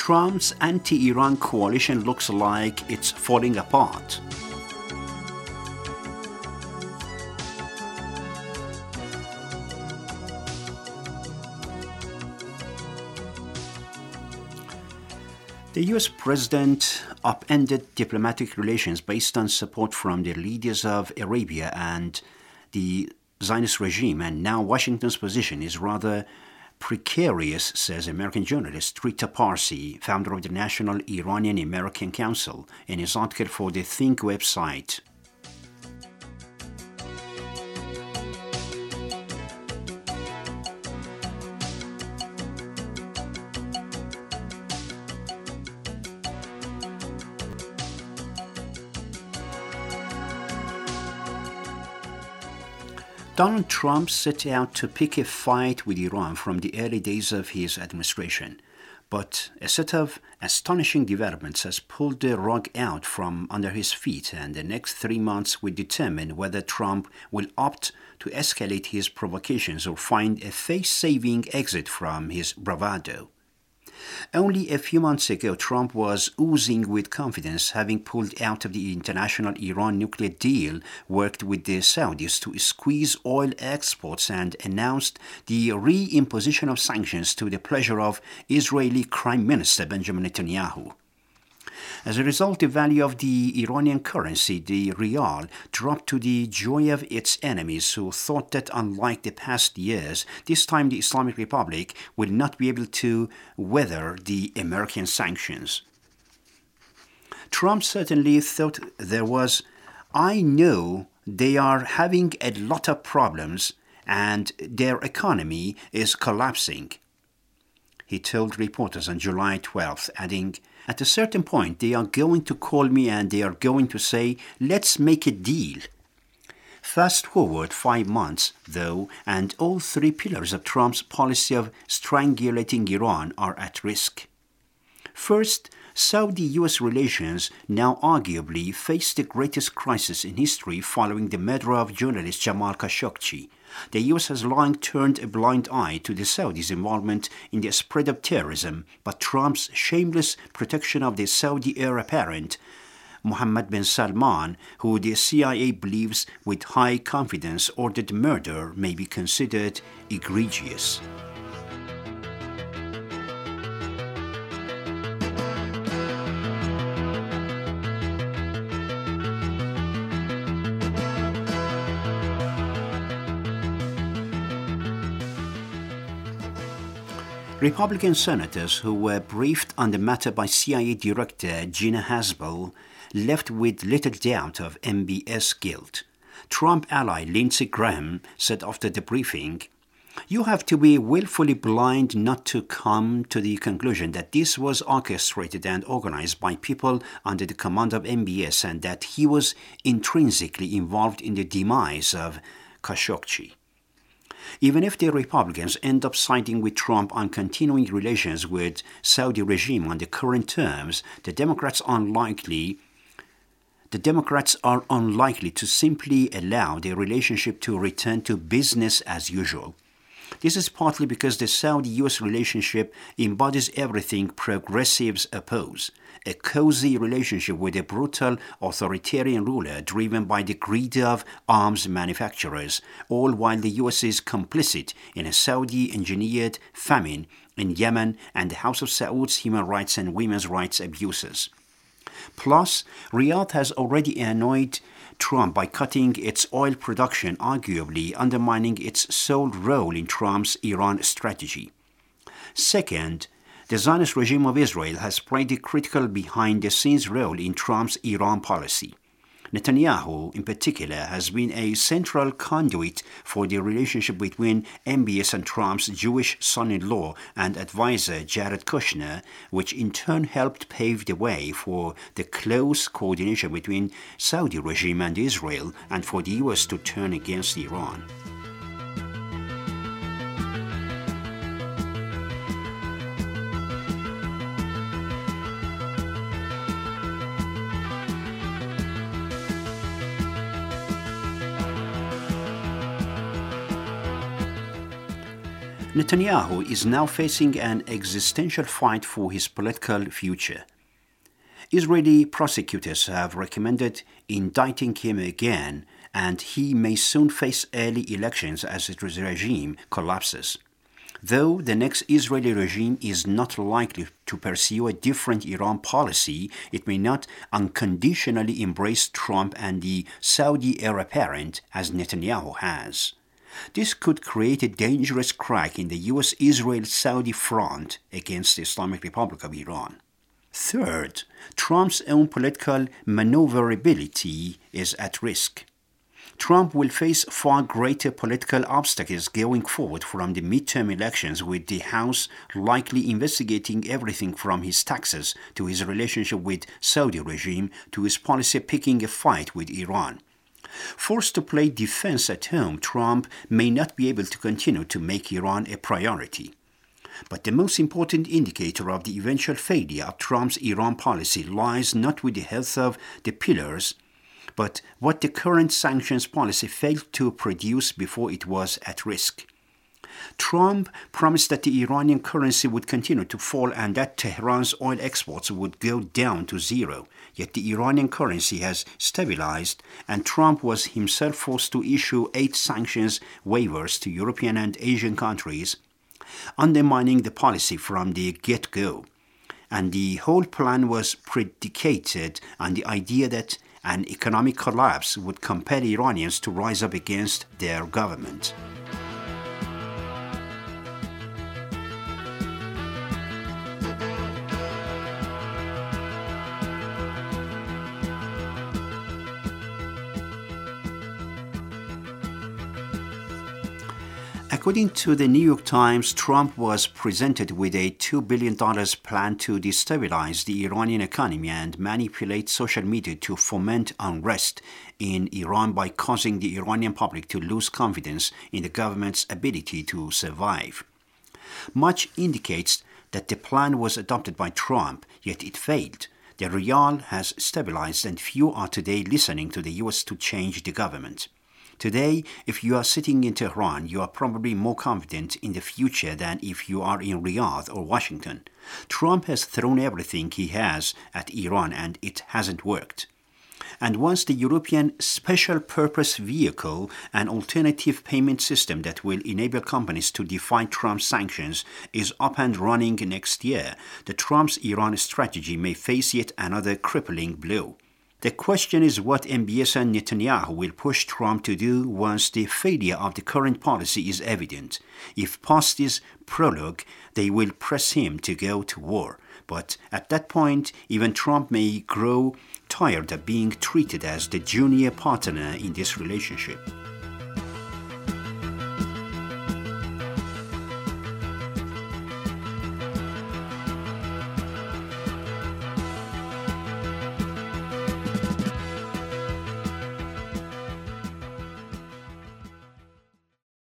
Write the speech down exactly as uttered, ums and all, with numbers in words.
Trump's anti-Iran coalition looks like it's falling apart. The U S president upended diplomatic relations based on support from the leaders of Arabia and the Zionist regime, and now Washington's position is rather precarious, says American journalist Trita Parsi, founder of the National Iranian American Council, in his article for the Think website. Donald Trump set out to pick a fight with Iran from the early days of his administration, but a set of astonishing developments has pulled the rug out from under his feet, and the next three months will determine whether Trump will opt to escalate his provocations or find a face-saving exit from his bravado. Only a few months ago, Trump was oozing with confidence, having pulled out of the international Iran nuclear deal, worked with the Saudis to squeeze oil exports, and announced the re-imposition of sanctions to the pleasure of Israeli Prime Minister Benjamin Netanyahu. As a result, the value of the Iranian currency, the rial, dropped to the joy of its enemies, who thought that, unlike the past years, this time the Islamic Republic will not be able to weather the American sanctions. Trump certainly thought there was, I know they are having a lot of problems and their economy is collapsing, he told reporters on July twelfth, adding, at a certain point, they are going to call me and they are going to say, let's make a deal. Fast forward five months, though, and all three pillars of Trump's policy of strangulating Iran are at risk. First, Saudi-U S relations now arguably face the greatest crisis in history following the murder of journalist Jamal Khashoggi. The U S has long turned a blind eye to the Saudis' involvement in the spread of terrorism, but Trump's shameless protection of the Saudi heir apparent, Mohammed bin Salman, who the C I A believes with high confidence ordered murder, may be considered egregious. Republican senators who were briefed on the matter by C I A Director Gina Haspel left with little doubt of M B S guilt. Trump ally Lindsey Graham said after the briefing, "You have to be willfully blind not to come to the conclusion that this was orchestrated and organized by people under the command of M B S and that he was intrinsically involved in the demise of Khashoggi." Even if the Republicans end up siding with Trump on continuing relations with Saudi regime on the current terms, the Democrats unlikely the Democrats are unlikely to simply allow the relationship to return to business as usual. This is partly because the Saudi-U S relationship embodies everything progressives oppose: a cozy relationship with a brutal authoritarian ruler driven by the greed of arms manufacturers, all while the U S is complicit in a Saudi-engineered famine in Yemen and the House of Saud's human rights and women's rights abuses. Plus, Riyadh has already annoyed Trump by cutting its oil production, arguably undermining its sole role in Trump's Iran strategy. Second, the Zionist regime of Israel has played a critical behind-the-scenes role in Trump's Iran policy. Netanyahu, in particular, has been a central conduit for the relationship between M B S and Trump's Jewish son-in-law and advisor Jared Kushner, which in turn helped pave the way for the close coordination between Saudi regime and Israel and for the U S to turn against Iran. Netanyahu is now facing an existential fight for his political future. Israeli prosecutors have recommended indicting him again, and he may soon face early elections as his regime collapses. Though the next Israeli regime is not likely to pursue a different Iran policy, it may not unconditionally embrace Trump and the Saudi heir apparent as Netanyahu has. This could create a dangerous crack in the U S Israel Saudi front against the Islamic Republic of Iran. Third, Trump's own political maneuverability is at risk. Trump will face far greater political obstacles going forward from the midterm elections, with the House likely investigating everything from his taxes to his relationship with Saudi regime to his policy picking a fight with Iran. Forced to play defense at home, Trump may not be able to continue to make Iran a priority. But the most important indicator of the eventual failure of Trump's Iran policy lies not with the health of the pillars, but what the current sanctions policy failed to produce before it was at risk. Trump promised that the Iranian currency would continue to fall and that Tehran's oil exports would go down to zero. Yet the Iranian currency has stabilized, and Trump was himself forced to issue eight sanctions waivers to European and Asian countries, undermining the policy from the get-go. And the whole plan was predicated on the idea that an economic collapse would compel Iranians to rise up against their government. According to the New York Times, Trump was presented with a two billion dollars plan to destabilize the Iranian economy and manipulate social media to foment unrest in Iran by causing the Iranian public to lose confidence in the government's ability to survive. Much indicates that the plan was adopted by Trump, yet it failed. The rial has stabilized, and few are today listening to the U S to change the government. Today, if you are sitting in Tehran, you are probably more confident in the future than if you are in Riyadh or Washington. Trump has thrown everything he has at Iran, and it hasn't worked. And once the European Special Purpose Vehicle, an alternative payment system that will enable companies to defy Trump's sanctions, is up and running next year, the Trump's Iran strategy may face yet another crippling blow. The question is what M B S and Netanyahu will push Trump to do once the failure of the current policy is evident. If past this prologue, they will press him to go to war. But at that point, even Trump may grow tired of being treated as the junior partner in this relationship.